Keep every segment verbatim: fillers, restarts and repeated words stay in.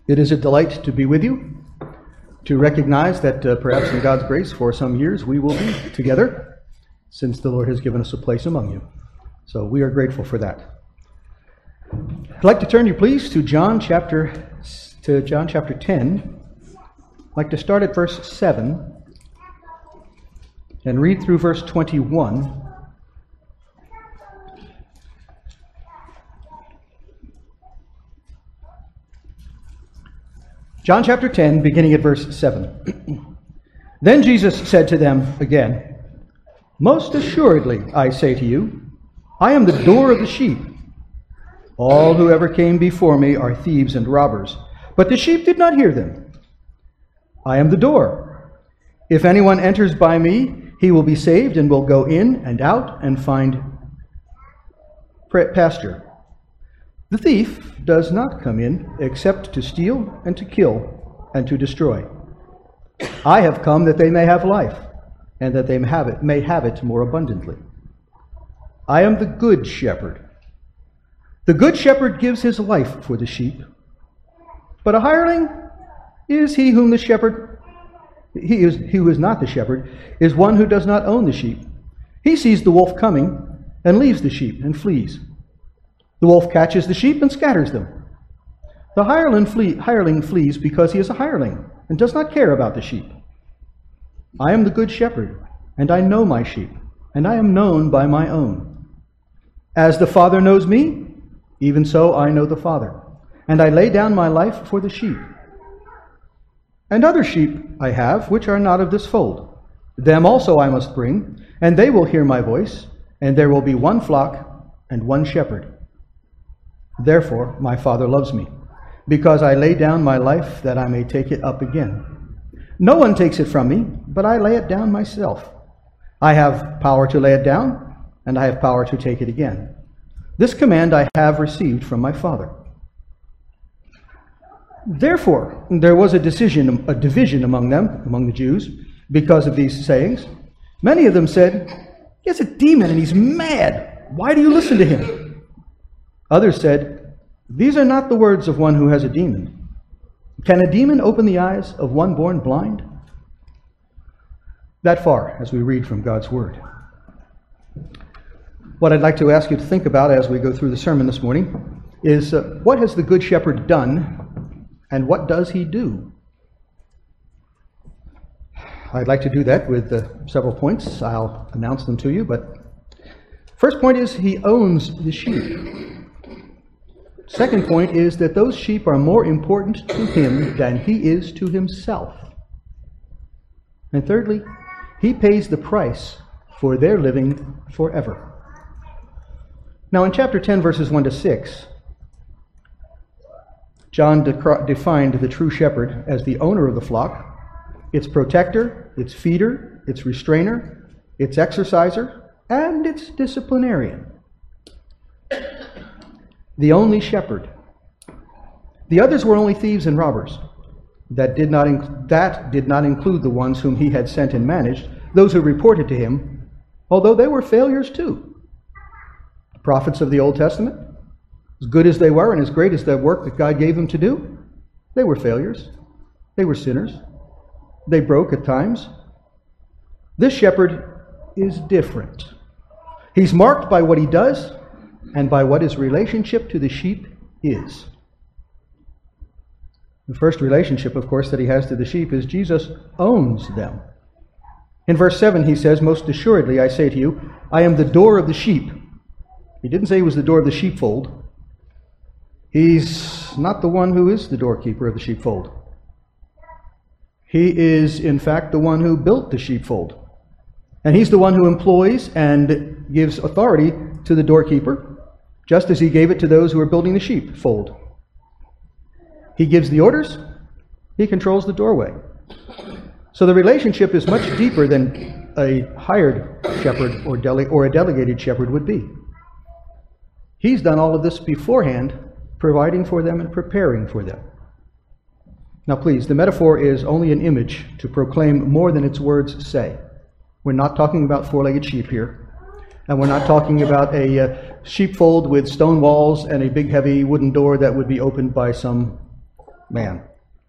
It is a delight to be with you, to recognize that uh, perhaps in God's grace for some years we will be together since the Lord has given us a place among you. So we are grateful for that. I'd like to turn you please to John chapter to John chapter ten. I'd like to start at verse seven and read through verse twenty-one. John chapter ten, beginning at verse seven. Then Jesus said to them again, "Most assuredly, I say to you, I am the door of the sheep. All who ever came before me are thieves and robbers, but the sheep did not hear them. I am the door. If anyone enters by me, he will be saved and will go in and out and find pasture. The thief does not come in except to steal and to kill and to destroy. I have come that they may have life, and that they may have it, may have it more abundantly. I am the good shepherd. The good shepherd gives his life for the sheep. But a hireling is he whom the shepherd, he is he who is not the shepherd, is one who does not own the sheep. He sees the wolf coming and leaves the sheep and flees. The wolf catches the sheep and scatters them. The hireling, flee, hireling flees because he is a hireling and does not care about the sheep. I am the good shepherd, and I know my sheep, and I am known by my own. As the Father knows me, even so I know the Father, and I lay down my life for the sheep. And other sheep I have, which are not of this fold. Them also I must bring, and they will hear my voice, and there will be one flock and one shepherd. Therefore my Father loves me, because I lay down my life that I may take it up again. No one takes it from me, but I lay it down myself. I have power to lay it down, and I have power to take it again. This command I have received from my Father." Therefore there was a decision, a division among them, among the Jews, because of these sayings. Many of them said, "He has a demon and he's mad. Why do you listen to him?" Others said, "These are not the words of one who has a demon. Can a demon open the eyes of one born blind?" That far as we read from God's Word. What I'd like to ask you to think about as we go through the sermon this morning is uh, what has the Good Shepherd done, and what does he do? I'd like to do that with uh, several points. I'll announce them to you, but first point is he owns the sheep. Second point is that those sheep are more important to him than he is to himself. And thirdly, he pays the price for their living forever. Now in chapter ten, verses one to six, John de- defined the true shepherd as the owner of the flock, its protector, its feeder, its restrainer, its exerciser, and its disciplinarian. The only shepherd. The others were only thieves and robbers. That did not inc- that did not include the ones whom he had sent and managed, those who reported to him, although they were failures too. The prophets of the Old Testament, as good as they were and as great as the work that God gave them to do, they were failures. They were sinners. They broke at times. This shepherd is different. He's marked by what he does and by what his relationship to the sheep is. The first relationship, of course, that he has to the sheep is Jesus owns them. In verse seven he says, "Most assuredly I say to you, I am the door of the sheep." He didn't say he was the door of the sheepfold. He's not the one who is the doorkeeper of the sheepfold. He is, in fact, the one who built the sheepfold. And he's the one who employs and gives authority to the doorkeeper, just as he gave it to those who are building the sheepfold. He gives the orders, he controls the doorway. So the relationship is much deeper than a hired shepherd or, dele- or a delegated shepherd would be. He's done all of this beforehand, providing for them and preparing for them. Now please, the metaphor is only an image to proclaim more than its words say. We're not talking about four-legged sheep here. And we're not talking about a uh, sheepfold with stone walls and a big heavy wooden door that would be opened by some man.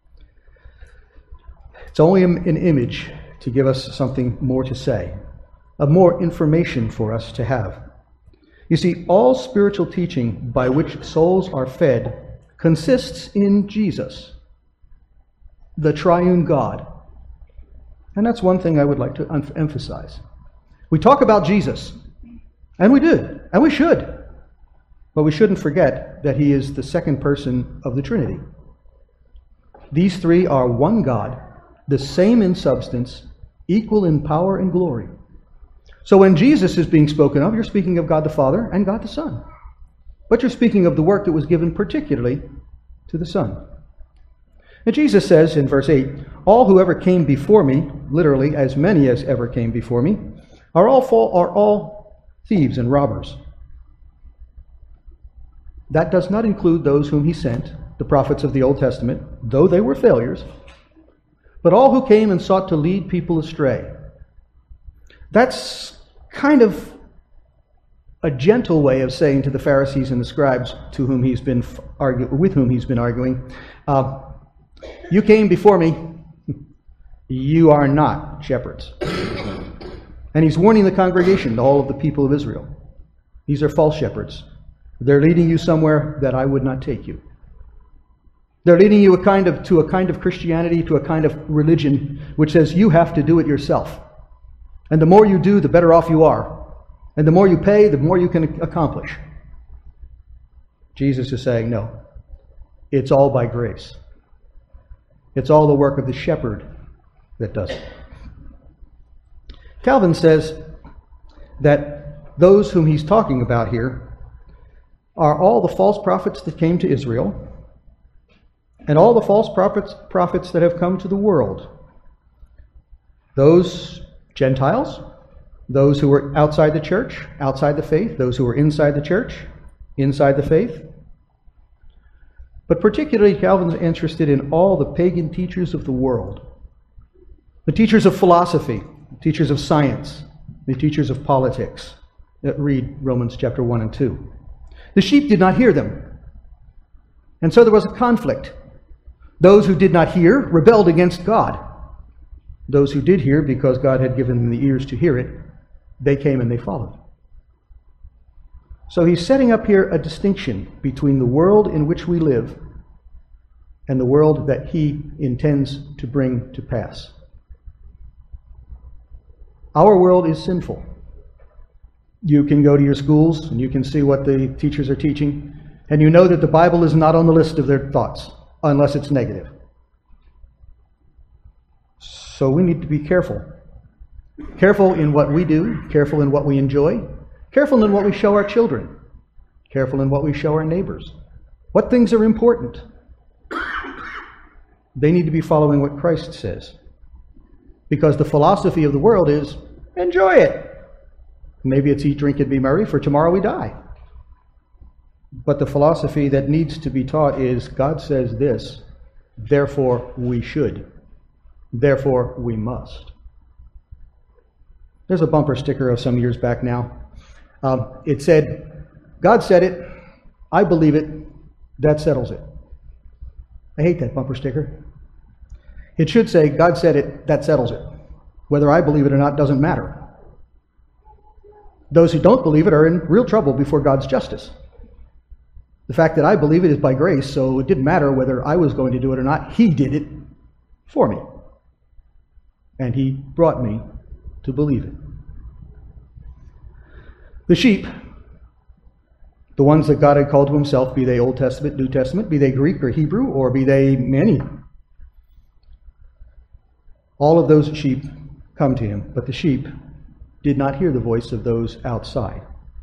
It's only an image to give us something more to say, of more information for us to have. You see, all spiritual teaching by which souls are fed consists in Jesus, the triune God. And that's one thing I would like to em- emphasize. We talk about Jesus, and we do, and we should, but we shouldn't forget that he is the second person of the Trinity. These three are one God, the same in substance, equal in power and glory. So when Jesus is being spoken of, you're speaking of God the Father and God the Son. But you're speaking of the work that was given particularly to the Son. And Jesus says in verse eight, all who ever came before me, literally as many as ever came before me, are all, fall, are all thieves and robbers. That does not include those whom he sent, the prophets of the Old Testament, though they were failures, but all who came and sought to lead people astray. That's kind of a gentle way of saying to the Pharisees and the scribes to whom he's been argu- with whom he's been arguing, uh, you came before me, you are not shepherds. And he's warning the congregation, all of the people of Israel. These are false shepherds. They're leading you somewhere that I would not take you. They're leading you a kind of to a kind of Christianity, to a kind of religion which says you have to do it yourself. And the more you do, the better off you are. And the more you pay, the more you can accomplish. Jesus is saying, no, it's all by grace. It's all the work of the shepherd that does it. Calvin says that those whom he's talking about here are all the false prophets that came to Israel and all the false prophets, prophets that have come to the world. Those Gentiles, those who were outside the church, outside the faith, those who were inside the church, inside the faith. But particularly, Calvin's interested in all the pagan teachers of the world. The teachers of philosophy, the teachers of science, the teachers of politics. Read Romans chapter one and two. The sheep did not hear them. And so there was a conflict. Those who did not hear rebelled against God. Those who did hear, because God had given them the ears to hear it, they came and they followed. So he's setting up here a distinction between the world in which we live and the world that he intends to bring to pass. Our world is sinful. You can go to your schools and you can see what the teachers are teaching, and you know that the Bible is not on the list of their thoughts, unless it's negative. So we need to be careful. Careful in what we do, careful in what we enjoy, careful in what we show our children, careful in what we show our neighbors. What things are important? They need to be following what Christ says. Because the philosophy of the world is, enjoy it. Maybe it's eat, drink, and be merry, for tomorrow we die. But the philosophy that needs to be taught is, God says this, therefore we should. Therefore we must. There's a bumper sticker of some years back now. Um, it said, God said it, I believe it, that settles it. I hate that bumper sticker. It should say, God said it, that settles it. Whether I believe it or not doesn't matter. Those who don't believe it are in real trouble before God's justice. The fact that I believe it is by grace, so it didn't matter whether I was going to do it or not. He did it for me. And he brought me to believe it. The sheep, the ones that God had called to himself, be they Old Testament, New Testament, be they Greek or Hebrew, or be they many, all of those sheep come to him, but the sheep did not hear the voice of those outside.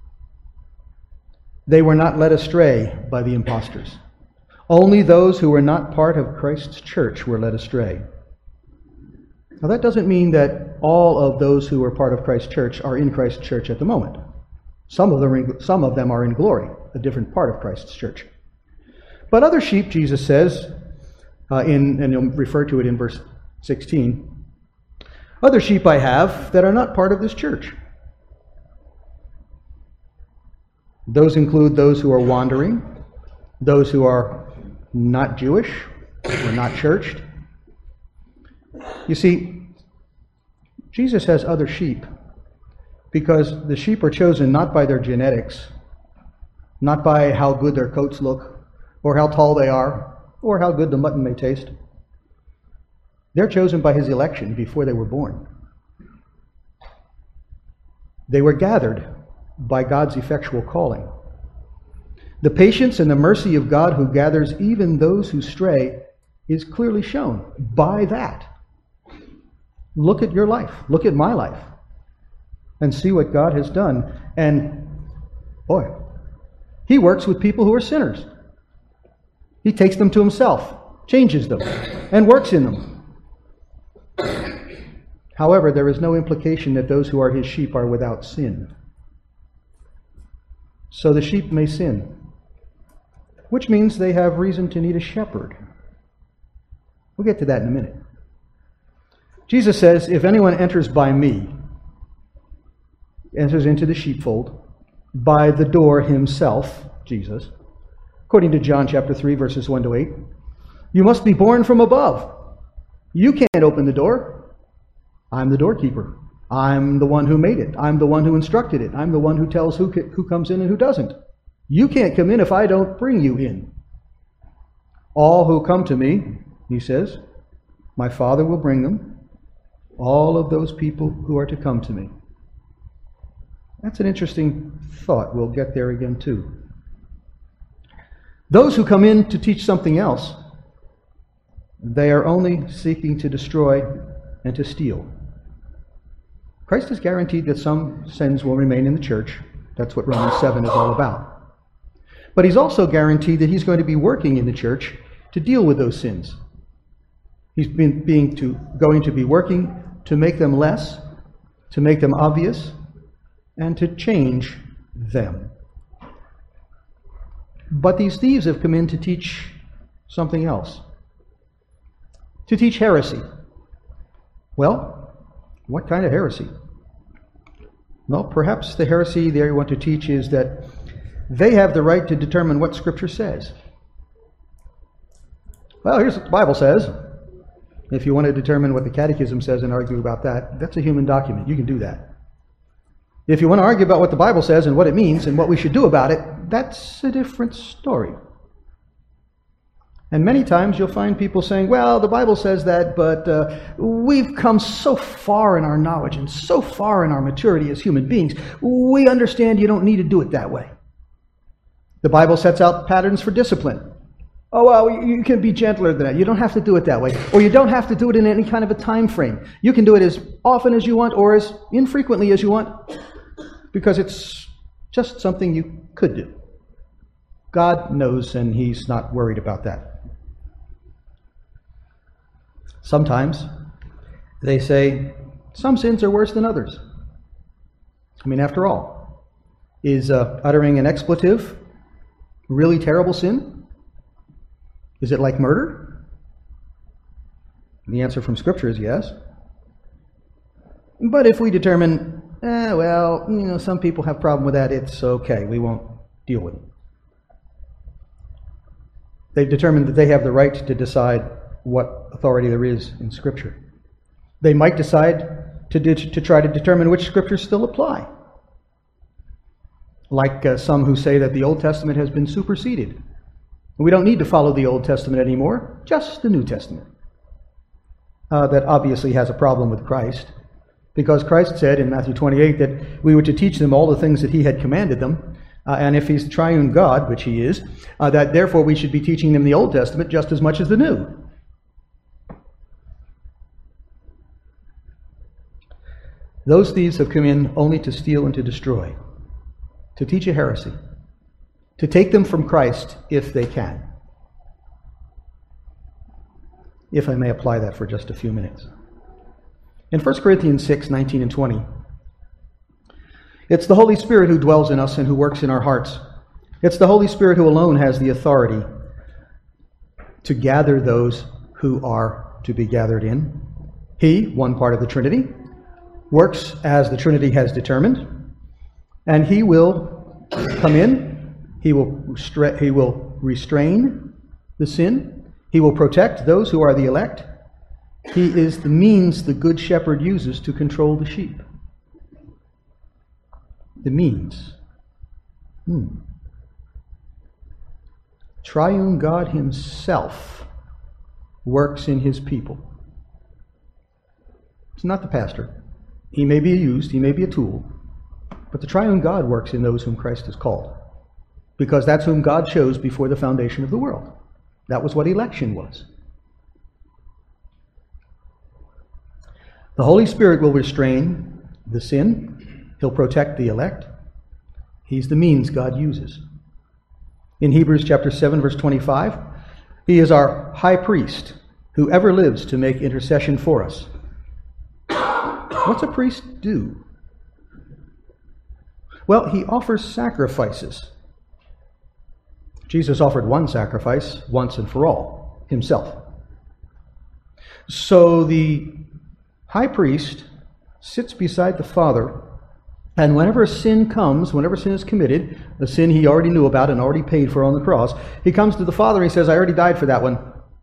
They were not led astray by the impostors. Only those who were not part of Christ's church were led astray. Now that doesn't mean that all of those who are part of Christ's church are in Christ's church at the moment. Some of them are in, some of them are in glory, a different part of Christ's church. But other sheep, Jesus says, uh, in and he'll refer to it in verse sixteen, other sheep I have that are not part of this church. Those include those who are wandering, those who are not Jewish, We're not churched. You see, Jesus has other sheep because the sheep are chosen not by their genetics, not by how good their coats look, or how tall they are, or how good the mutton may taste. They're chosen by his election before they were born. They were gathered by God's effectual calling. The patience and the mercy of God who gathers even those who stray is clearly shown by that. Look at your life. Look at my life. And see what God has done. And, boy, he works with people who are sinners. He takes them to himself, changes them, and works in them. However, there is no implication that those who are his sheep are without sin. So the sheep may sin, which means they have reason to need a shepherd. We'll get to that in a minute. Jesus says, if anyone enters by me, enters into the sheepfold, by the door himself, Jesus, according to John chapter three, verses one to eight, you must be born from above. You can't open the door. I'm the doorkeeper. I'm the one who made it. I'm the one who instructed it. I'm the one who tells who, who comes in and who doesn't. You can't come in if I don't bring you in. All who come to me, he says, my Father will bring them. All of those people who are to come to me. That's an interesting thought. We'll get there again too. Those who come in to teach something else, they are only seeking to destroy and to steal. Christ has guaranteed that some sins will remain in the church. That's what Romans seven is all about. But he's also guaranteed that he's going to be working in the church to deal with those sins. He's been being to, going to be working to make them less, to make them obvious, and to change them. But these thieves have come in to teach something else. To teach heresy. Well, what kind of heresy? Well, perhaps the heresy they want to teach is that they have the right to determine what Scripture says. Well, here's what the Bible says. If you want to determine what the Catechism says and argue about that, that's a human document. You can do that. If you want to argue about what the Bible says and what it means and what we should do about it, that's a different story. And many times you'll find people saying, well, the Bible says that, but uh, we've come so far in our knowledge and so far in our maturity as human beings, we understand you don't need to do it that way. The Bible sets out patterns for discipline. Oh, well, you can be gentler than that. You don't have to do it that way. Or you don't have to do it in any kind of a time frame. You can do it as often as you want or as infrequently as you want because it's just something you could do. God knows, and he's not worried about that. Sometimes they say some sins are worse than others. I mean, after all, is uh, uttering an expletive a really terrible sin? Is it like murder? The answer from Scripture is yes. But if we determine, eh, well, you know, some people have a problem with that, it's okay, we won't deal with it. They've determined that they have the right to decide what authority there is in Scripture. They might decide to, de- to try to determine which Scriptures still apply. Like uh, some who say that the Old Testament has been superseded. We don't need to follow the Old Testament anymore, just the New Testament. Uh, that obviously has a problem with Christ, because Christ said in Matthew twenty-eight that we were to teach them all the things that he had commanded them, uh, and if he's triune God, which he is, uh, that therefore we should be teaching them the Old Testament just as much as the New. Those thieves have come in only to steal and to destroy, to teach a heresy, to take them from Christ if they can. If I may apply that for just a few minutes. In First Corinthians six, nineteen and twenty, it's the Holy Spirit who dwells in us and who works in our hearts. It's the Holy Spirit who alone has the authority to gather those who are to be gathered in. He, one part of the Trinity, works as the Trinity has determined, and he will come in, he will, restra- he will restrain the sin, He will protect those who are the elect. He is the means the good shepherd uses to control the sheep. The means. Hmm. Triune God himself works in his people. It's not the pastor. He may be used, he may be a tool, but the triune God works in those whom Christ has called, because that's whom God chose before the foundation of the world. That was what election was. The Holy Spirit will restrain the sin. He'll protect the elect. He's the means God uses. In Hebrews chapter seven, verse twenty-five, he is our high priest who ever lives to make intercession for us. What's a priest do? Well, he offers sacrifices. Jesus offered one sacrifice once and for all, himself. So the high priest sits beside the Father, and whenever a sin comes, whenever sin is committed, a sin he already knew about and already paid for on the cross, he comes to the Father and he says, I already died for that one.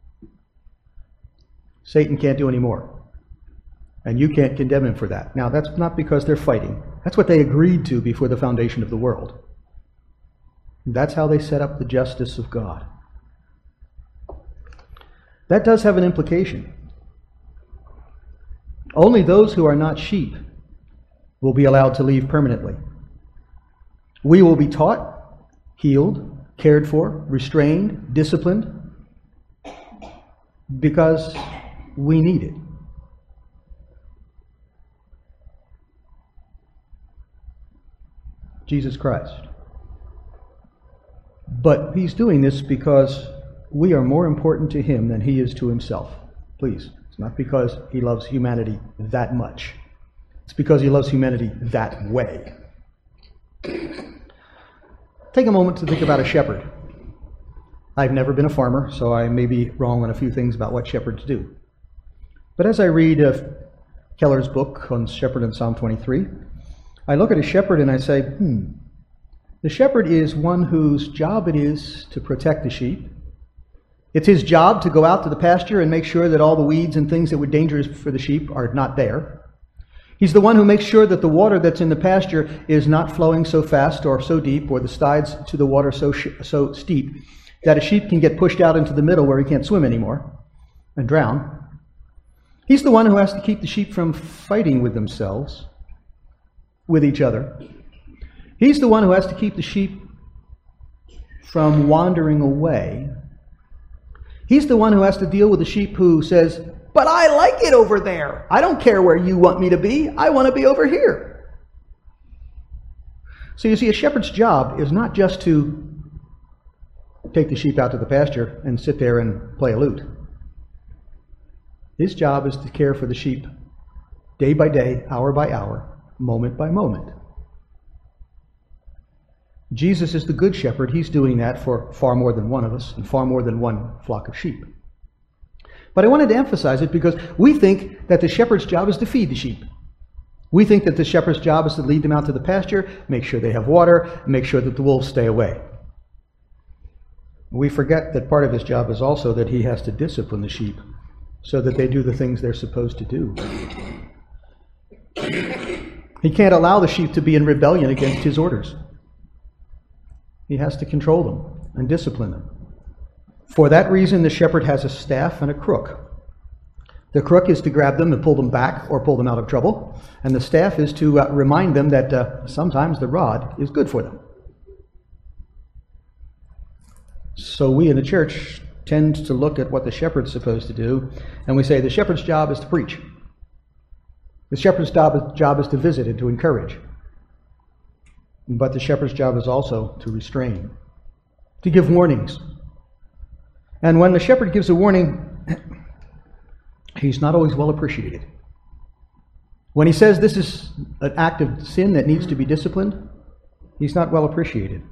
Satan can't do any more. And you can't condemn him for that. Now, that's not because they're fighting. That's what they agreed to before the foundation of the world. That's how they set up the justice of God. That does have an implication. Only those who are not sheep will be allowed to leave permanently. We will be taught, healed, cared for, restrained, disciplined, because we need it. Jesus Christ. But he's doing this because we are more important to him than he is to himself. Please. It's not because he loves humanity that much. It's because he loves humanity that way. Take a moment to think about a shepherd. I've never been a farmer, so I may be wrong on a few things about what shepherds do. But as I read uh, Keller's book on Shepherd in Psalm twenty-three, I look at a shepherd and I say, hmm, the shepherd is one whose job it is to protect the sheep. It's his job to go out to the pasture and make sure that all the weeds and things that were dangerous for the sheep are not there. He's the one who makes sure that the water that's in the pasture is not flowing so fast or so deep, or the sides to the water so sh- so steep that a sheep can get pushed out into the middle where he can't swim anymore and drown. He's the one who has to keep the sheep from fighting with themselves, with each other. He's the one who has to keep the sheep from wandering away. He's the one who has to deal with the sheep who says, but I like it over there. I don't care where you want me to be. I want to be over here. So you see, a shepherd's job is not just to take the sheep out to the pasture and sit there and play a lute. His job is to care for the sheep day by day, hour by hour, moment by moment. Jesus is the good shepherd. He's doing that for far more than one of us and far more than one flock of sheep. But I wanted to emphasize it because we think that the shepherd's job is to feed the sheep. We think that the shepherd's job is to lead them out to the pasture, make sure they have water, make sure that the wolves stay away. We forget that part of his job is also that he has to discipline the sheep so that they do the things they're supposed to do. He can't allow the sheep to be in rebellion against his orders. He has to control them and discipline them. For that reason, the shepherd has a staff and a crook. The crook is to grab them and pull them back or pull them out of trouble, and the staff is to uh, remind them that uh, sometimes the rod is good for them. So we in the church tend to look at what the shepherd's supposed to do, and we say the shepherd's job is to preach. The shepherd's job is, job is to visit and to encourage. But the shepherd's job is also to restrain, to give warnings. And when the shepherd gives a warning, he's not always well appreciated. When he says this is an act of sin that needs to be disciplined, he's not well appreciated.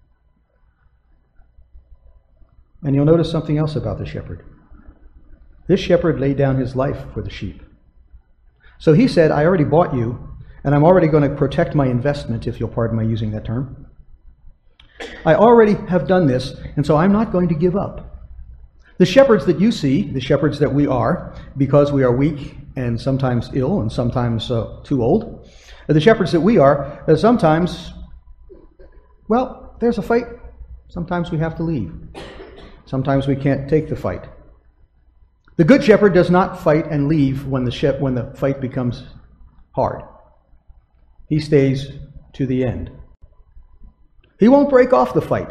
And you'll notice something else about the shepherd. This shepherd laid down his life for the sheep. So he said, I already bought you, and I'm already going to protect my investment, if you'll pardon my using that term. I already have done this, and so I'm not going to give up. The shepherds that you see, the shepherds that we are, because we are weak and sometimes ill and sometimes uh, too old, the shepherds that we are, uh, sometimes, well, there's a fight. Sometimes we have to leave. Sometimes we can't take the fight. The good shepherd does not fight and leave when the shep- when the fight becomes hard. He stays to the end. He won't break off the fight.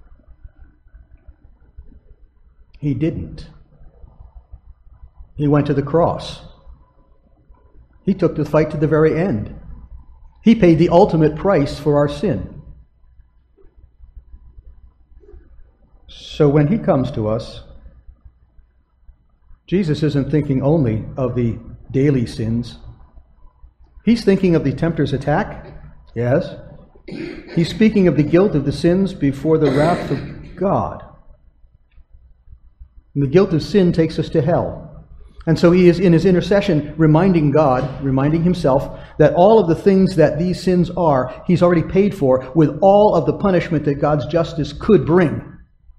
He didn't. He went to the cross. He took the fight to the very end. He paid the ultimate price for our sin. So when he comes to us, Jesus isn't thinking only of the daily sins. He's thinking of the tempter's attack, yes. He's speaking of the guilt of the sins before the wrath of God. And the guilt of sin takes us to hell. And so he is in his intercession reminding God, reminding himself, that all of the things that these sins are, he's already paid for with all of the punishment that God's justice could bring.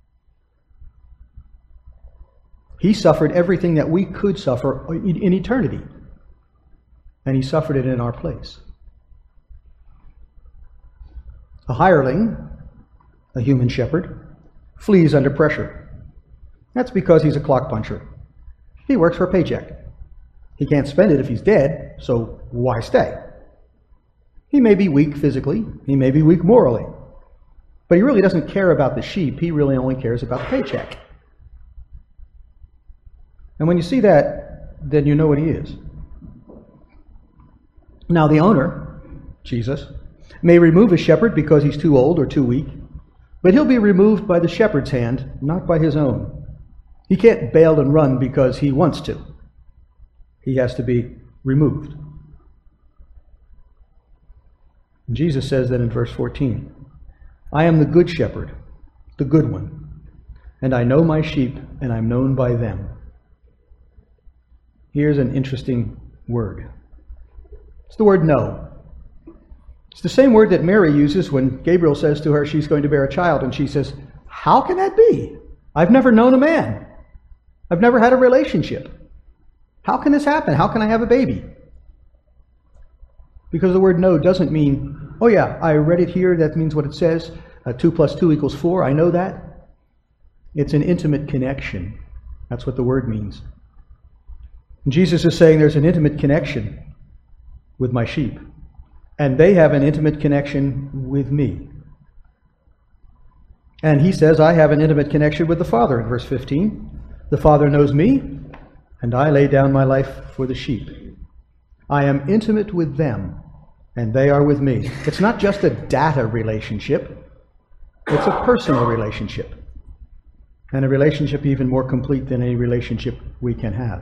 He suffered everything that we could suffer in eternity. And he suffered it in our place. A hireling, a human shepherd, flees under pressure. That's because he's a clock puncher. He works for a paycheck. He can't spend it if he's dead, so why stay? He may be weak physically, he may be weak morally, but he really doesn't care about the sheep, he really only cares about the paycheck. And when you see that, then you know what he is. Now the owner, Jesus, may remove a shepherd because he's too old or too weak, but he'll be removed by the shepherd's hand, not by his own. He can't bail and run because he wants to. He has to be removed. And Jesus says that in verse fourteen, I am the good shepherd, the good one, and I know my sheep, and I'm known by them. Here's an interesting word. It's the word know. It's the same word that Mary uses when Gabriel says to her she's going to bear a child, and she says, how can that be? I've never known a man. I've never had a relationship. How can this happen? How can I have a baby? Because the word know doesn't mean, oh yeah, I read it here, that means what it says, uh, two plus two equals four, I know that. It's an intimate connection. That's what the word means. And Jesus is saying there's an intimate connection with my sheep, and they have an intimate connection with me. And he says, I have an intimate connection with the Father in verse fifteen. The Father knows me, and I lay down my life for the sheep. I am intimate with them, and they are with me. It's not just a data relationship. It's a personal relationship. And a relationship even more complete than any relationship we can have.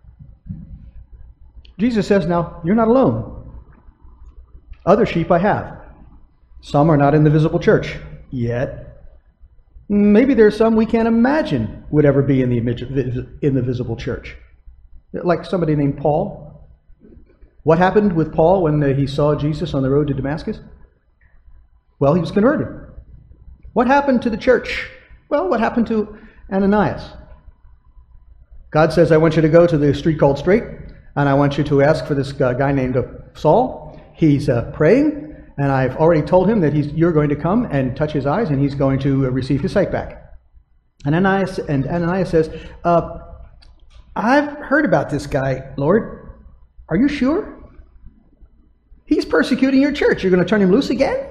Jesus says, now, you're not alone. Other sheep I have. Some are not in the visible church yet. Maybe there's some we can't imagine would ever be in the in the visible church. Like somebody named Paul. What happened with Paul when he saw Jesus on the road to Damascus? Well, he was converted. What happened to the church? Well, what happened to Ananias? God says, I want you to go to the street called Straight, and I want you to ask for this guy named Saul. He's uh, praying. And I've already told him that he's, you're going to come and touch his eyes, and he's going to receive his sight back. And Ananias, and Ananias says, uh, I've heard about this guy, Lord. Are you sure? He's persecuting your church. You're going to turn him loose again?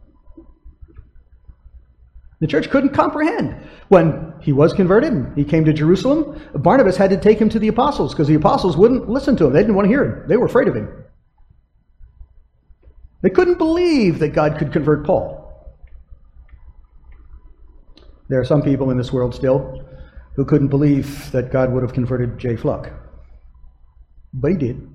The church couldn't comprehend. When he was converted and he came to Jerusalem, Barnabas had to take him to the apostles because the apostles wouldn't listen to him. They didn't want to hear him. They were afraid of him. They couldn't believe that God could convert Paul. There are some people in this world still who couldn't believe that God would have converted Jay Fluck. But he did.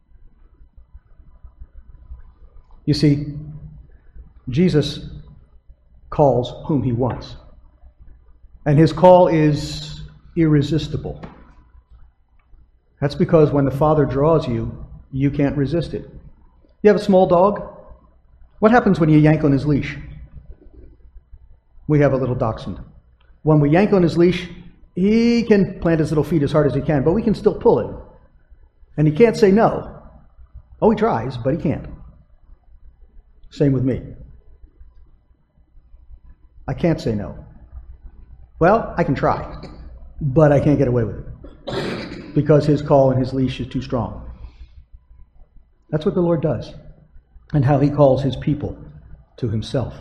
You see, Jesus calls whom he wants. And his call is irresistible. That's because when the Father draws you, you can't resist it. You have a small dog? What happens when you yank on his leash? We have a little dachshund. When we yank on his leash, He can plant his little feet as hard as he can, but we can still pull it. And he can't say no. Oh, he tries, but he can't. Same with me. I can't say no. Well, I can try, but I can't get away with it because his call and his leash is too strong. That's what the Lord does, and how he calls his people to himself.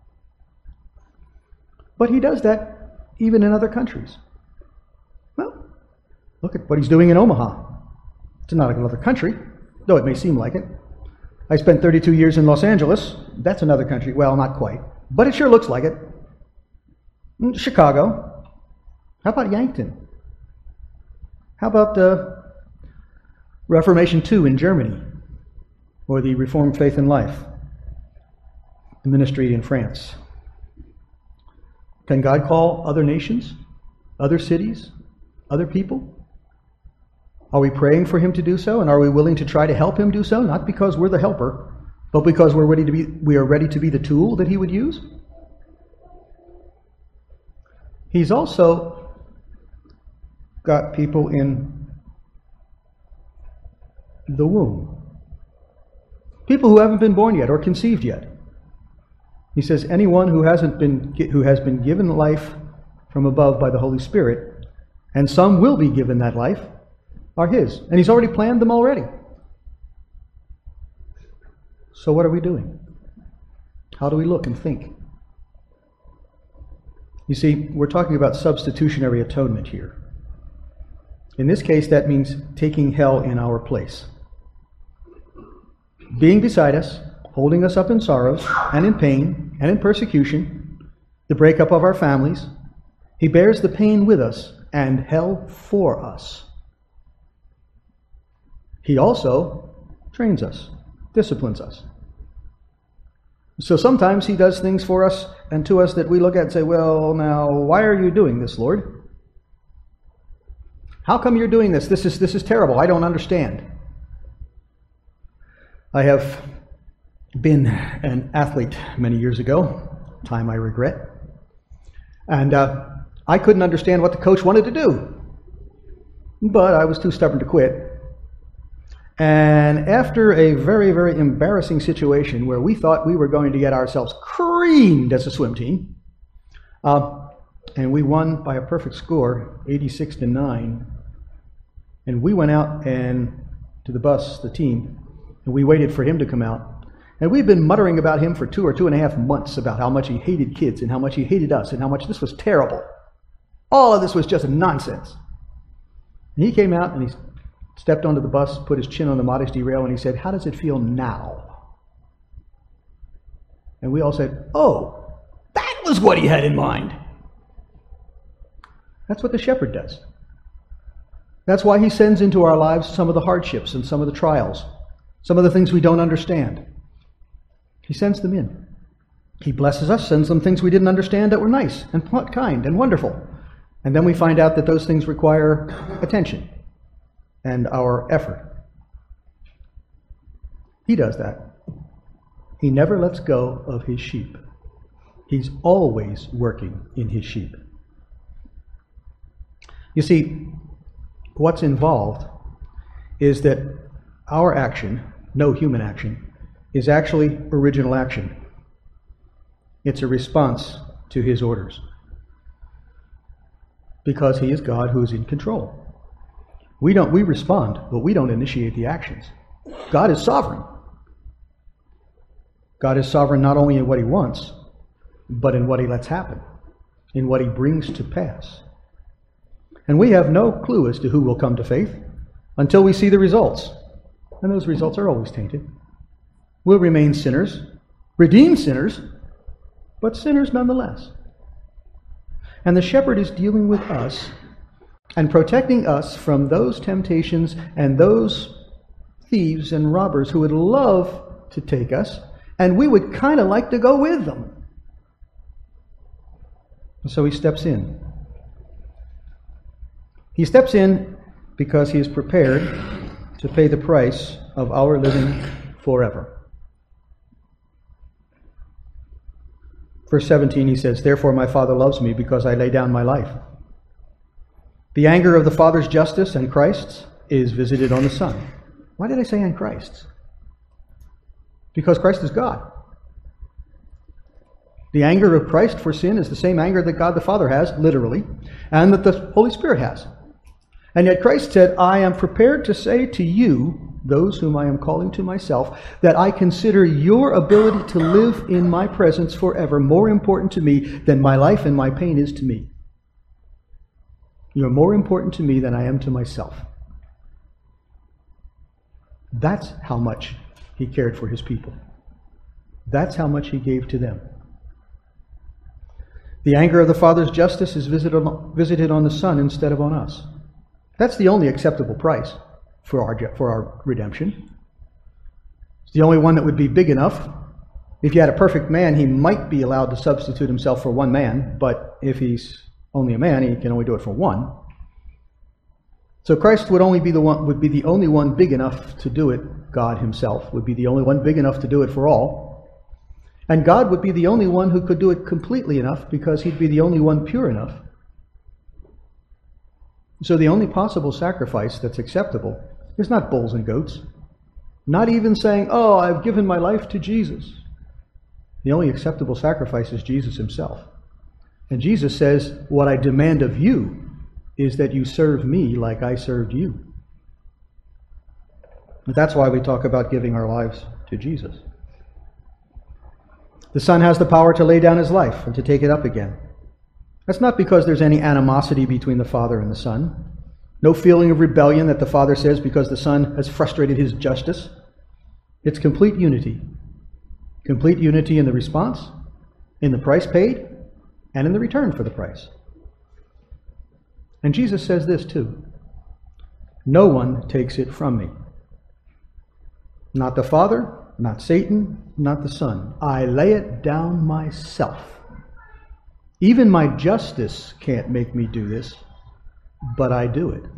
But he does that even in other countries. Well, look at what he's doing in Omaha. It's not another country, though it may seem like it. I spent thirty-two years in Los Angeles. That's another country. Well, not quite, but it sure looks like it. Chicago. How about Yankton? How about the Reformation two in Germany? Or the Reformed Faith and Life, the ministry in France? Can God call other nations, other cities, other people? Are we praying for him to do so, and are we willing to try to help him do so? Not because we're the helper, but because we're ready to be, we are ready to be the tool that he would use? He's also got people in the womb. People who haven't been born yet or conceived yet. He says anyone who hasn't been who has been given life from above by the Holy Spirit, and some will be given that life, are his. And he's already planned them already. So what are we doing? How do we look and think? You see, we're talking about substitutionary atonement here. In this case, that means taking hell in our place. Being beside us, holding us up in sorrows and in pain and in persecution, the breakup of our families. He bears the pain with us and hell for us. He also trains us, disciplines us. So sometimes he does things for us and to us that we look at and say, well, now, why are you doing this, Lord? How come you're doing this? This is, this is terrible. I don't understand. I have been an athlete many years ago, time I regret, and uh, I couldn't understand what the coach wanted to do, but I was too stubborn to quit. And after a very, very embarrassing situation where we thought we were going to get ourselves creamed as a swim team, uh, and we won by a perfect score, eighty-six to nine, and we went out and to the bus, the team, and we waited for him to come out. And we've been muttering about him for two or two and a half months about how much he hated kids and how much he hated us and how much this was terrible. All of this was just nonsense. And he came out and he stepped onto the bus, put his chin on the modesty rail, and he said, how does it feel now? And we all said, oh, that was what he had in mind. That's what the shepherd does. That's why he sends into our lives some of the hardships and some of the trials, some of the things we don't understand. He sends them in. He blesses us, sends them things we didn't understand that were nice and kind and wonderful. And then we find out that those things require attention and our effort. He does that. He never lets go of his sheep. He's always working in his sheep. You see, what's involved is that our action, no human action, is actually original action. It's a response to his orders. Because he is God who is in control. We don't, we respond, but we don't initiate the actions. God is sovereign. God is sovereign not only in what he wants, but in what he lets happen, in what he brings to pass. And we have no clue as to who will come to faith until we see the results. And those results are always tainted. We'll remain sinners, redeemed sinners, but sinners nonetheless. And the shepherd is dealing with us and protecting us from those temptations and those thieves and robbers who would love to take us, and we would kind of like to go with them. And so he steps in. He steps in because he is prepared to pay the price of our living forever. Verse seventeen, he says, therefore my Father loves me because I lay down my life, The anger of the Father's justice and Christ's is visited on the Son. Why did I say on Christ's? Because Christ is God. The anger of Christ for sin is the same anger that God the Father has, literally, and that the Holy Spirit has. And yet Christ said, I am prepared to say to you, those whom I am calling to myself, that I consider your ability to live in my presence forever more important to me than my life and my pain is to me. You're more important to me than I am to myself. That's how much he cared for his people. That's how much he gave to them. The anger of the Father's justice is visited on, visited on the Son instead of on us. That's the only acceptable price for our, for our redemption. It's the only one that would be big enough. If you had a perfect man, he might be allowed to substitute himself for one man, but if he's only a man, he can only do it for one. So Christ would only be the one, would be the only one big enough to do it. God himself would be the only one big enough to do it for all. And God would be the only one who could do it completely enough because he'd be the only one pure enough. So the only possible sacrifice that's acceptable is not bulls and goats. Not even saying, oh, I've given my life to Jesus. The only acceptable sacrifice is Jesus himself. And Jesus says, what I demand of you is that you serve me like I served you. But that's why we talk about giving our lives to Jesus. The Son has the power to lay down his life and to take it up again. That's not because there's any animosity between the Father and the Son. No feeling of rebellion that the Father says because the Son has frustrated his justice. It's complete unity. Complete unity in the response, in the price paid, and in the return for the price. And Jesus says this too. No one takes it from me. Not the Father, not Satan, not the Son. I lay it down myself. Even my justice can't make me do this, but I do it.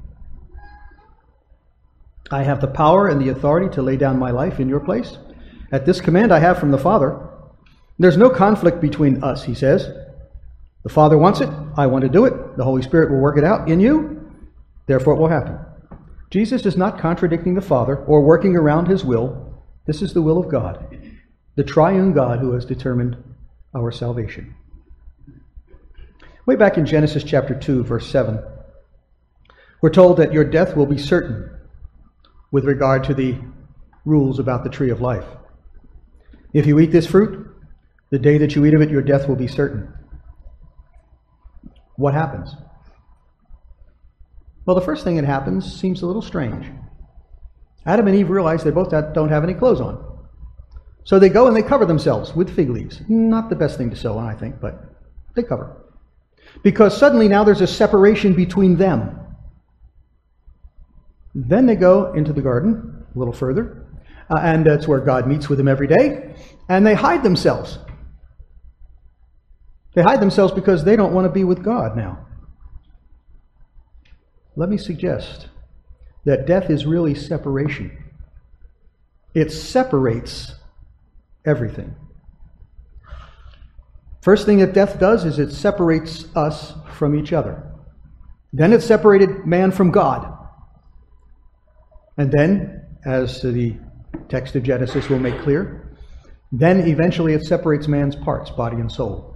I have the power and the authority to lay down my life in your place. At this command I have from the Father. There's no conflict between us, he says. The Father wants it. I want to do it. The Holy Spirit will work it out in you. Therefore it will happen. Jesus is not contradicting the Father or working around his will. This is the will of God, the triune God who has determined our salvation. Way back in Genesis chapter two, verse seven, we're told that your death will be certain with regard to the rules about the tree of life. If you eat this fruit, the day that you eat of it, your death will be certain. What happens? Well, the first thing that happens seems a little strange. Adam and Eve realize they both don't have any clothes on. So they go and they cover themselves with fig leaves. Not the best thing to sew on, I think, but they cover. Because suddenly now there's a separation between them. Then they go into the garden a little further, uh, and that's where God meets with them every day, and they hide themselves. They hide themselves because they don't want to be with God now. Let me suggest that death is really separation. It separates everything. First thing that death does is it separates us from each other. Then it separated man from God. And then, as the text of Genesis will make clear, then eventually it separates man's parts, body and soul.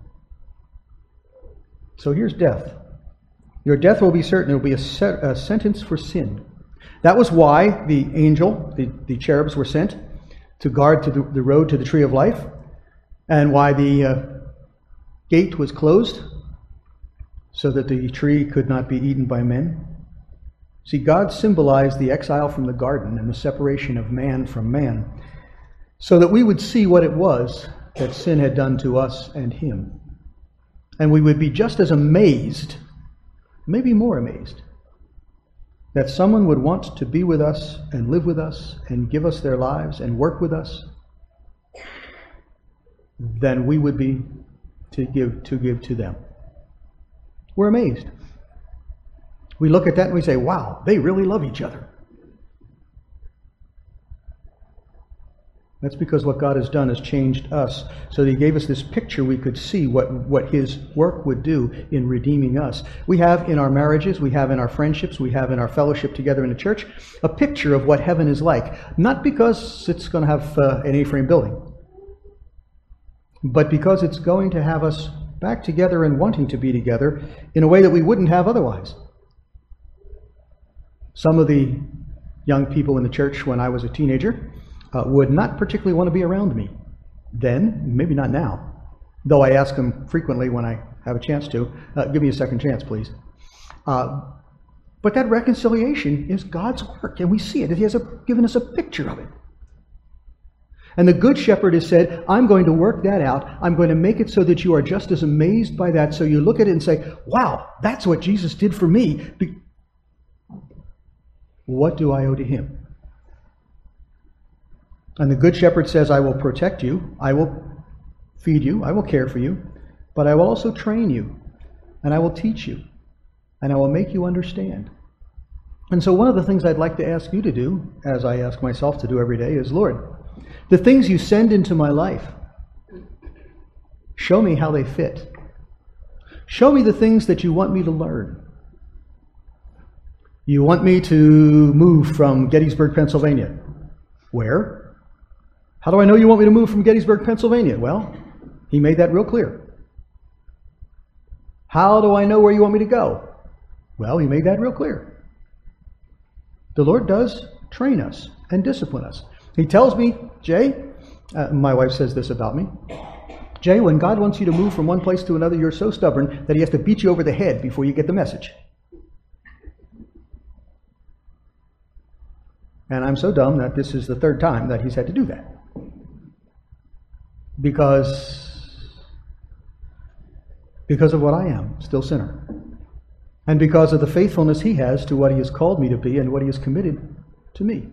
So here's death. Your death will be certain. It will be a, se- a sentence for sin. That was why the angel, the, the cherubs were sent to guard to the, the road to the tree of life, and why the uh, gate was closed so that the tree could not be eaten by men. See, God symbolized the exile from the garden and the separation of man from man so that we would see what it was that sin had done to us and him. And we would be just as amazed, maybe more amazed, that someone would want to be with us and live with us and give us their lives and work with us than we would be to give to give to them. We're amazed. We look at that and we say, wow, they really love each other. That's because what God has done has changed us, so that he gave us this picture we could see what, what his work would do in redeeming us. We have in our marriages, we have in our friendships, we have in our fellowship together in the church, a picture of what heaven is like. Not because it's going to have uh, an A-frame building, but because it's going to have us back together and wanting to be together in a way that we wouldn't have otherwise. Some of the young people in the church when I was a teenager uh, would not particularly want to be around me then, maybe not now, though I ask them frequently when I have a chance to, uh, give me a second chance, please. Uh, but that reconciliation is God's work, and we see it. He has a, given us a picture of it. And the Good Shepherd has said, I'm going to work that out. I'm going to make it so that you are just as amazed by that. So you look at it and say, wow, that's what Jesus did for me. Be- what do I owe to him? And the Good Shepherd says, I will protect you. I will feed you. I will care for you. But I will also train you. And I will teach you. And I will make you understand. And so one of the things I'd like to ask you to do, as I ask myself to do every day, is, Lord, the things you send into my life, show me how they fit. Show me the things that you want me to learn. You want me to move from Gettysburg, Pennsylvania. Where? How do I know you want me to move from Gettysburg, Pennsylvania? Well, he made that real clear. How do I know where you want me to go? Well, he made that real clear. The Lord does train us and discipline us. He tells me, Jay, uh, my wife says this about me, Jay, when God wants you to move from one place to another, you're so stubborn that he has to beat you over the head before you get the message. And I'm so dumb that this is the third time that he's had to do that. Because, because of what I am, still sinner. And because of the faithfulness he has to what he has called me to be and what he has committed to me.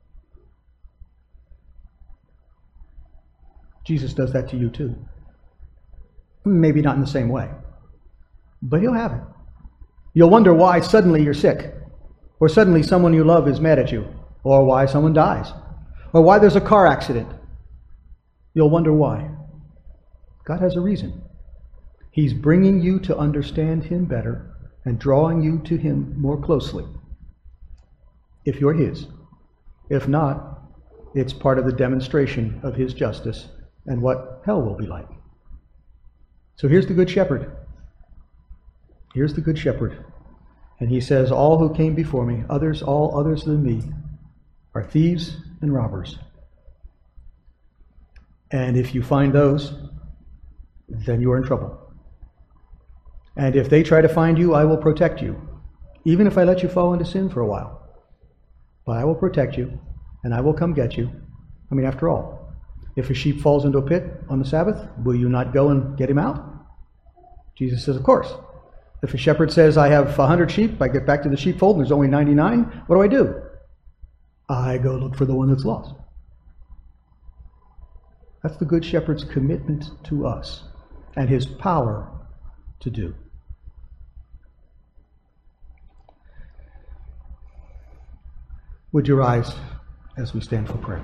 Jesus does that to you too. Maybe not in the same way, but he'll have it. You'll wonder why suddenly you're sick, or suddenly someone you love is mad at you, or why someone dies, or why there's a car accident. You'll wonder why. God has a reason. He's bringing you to understand him better and drawing you to him more closely, if you're his. If not, it's part of the demonstration of his justice and what hell will be like. So here's the Good Shepherd. Here's the Good Shepherd. And he says, all who came before me, others, all others than me, are thieves and robbers. And if you find those, then you are in trouble. And if they try to find you, I will protect you, even if I let you fall into sin for a while. But I will protect you, and I will come get you. I mean, after all, if a sheep falls into a pit on the Sabbath, will you not go and get him out? Jesus says, of course. If a shepherd says, I have a hundred sheep, I get back to the sheepfold and there's only ninety-nine, what do I do? I go look for the one that's lost. That's the Good Shepherd's commitment to us and his power to do. Would you rise as we stand for prayer?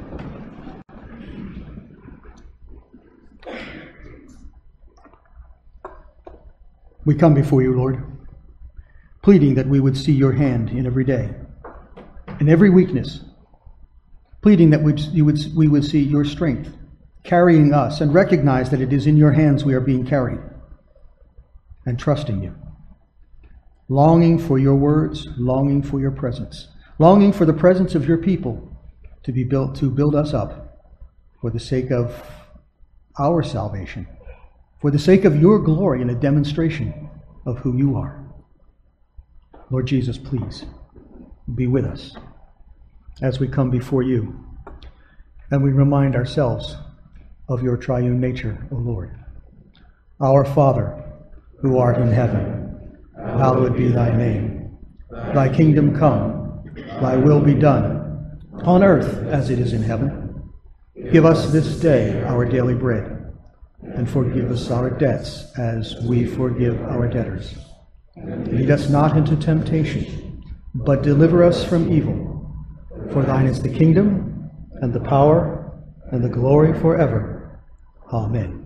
We come before you, Lord, pleading that we would see your hand in every day, in every weakness, pleading that we'd, you would, we would see your strength carrying us and recognize that it is in your hands we are being carried, and trusting you, longing for your words, longing for your presence, longing for the presence of your people to be built to build us up for the sake of our salvation, for the sake of your glory and a demonstration of who you are. Lord Jesus, please be with us as we come before you and we remind ourselves of your triune nature, O Lord. Our Father, who art in heaven, hallowed be thy name. Thy kingdom come, thy will be done, on earth as it is in heaven. Give us this day our daily bread, and forgive us our debts as we forgive our debtors. Lead us not into temptation, but deliver us from evil. For thine is the kingdom, and the power, and the glory forever. Amen.